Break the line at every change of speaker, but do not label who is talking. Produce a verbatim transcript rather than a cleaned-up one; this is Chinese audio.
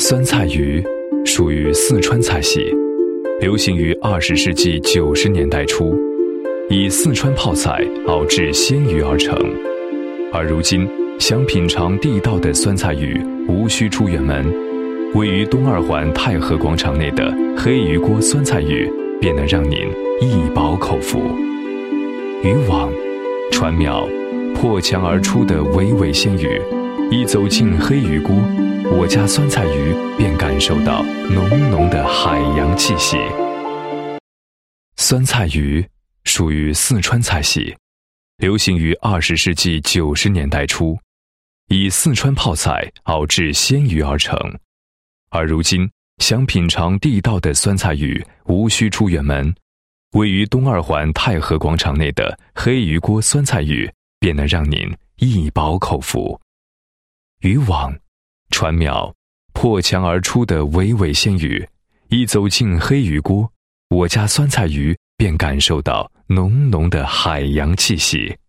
酸菜鱼属于四川菜系，流行于二十世纪九十年代初，以四川泡菜熬制鲜鱼而成。而如今，想品尝地道的酸菜鱼，无需出远门，位于东二环太和广场内的黑鱼锅酸菜鱼，便能让您一饱口福。渔网、船苗、破墙而出的微微鲜鱼，一走进黑鱼锅，我家酸菜鱼便感受到浓浓的海洋气息。酸菜鱼属于四川菜系，流行于二十世纪九十年代初，以四川泡菜熬制鲜鱼而成。而如今，想品尝地道的酸菜鱼，无需出远门，位于东二环太和广场内的黑鱼锅酸菜鱼，便能让您一饱口福。渔网、船苗、破墙而出的微微鲜鱼，一走进黑鱼锅，我家酸菜鱼便感受到浓浓的海洋气息。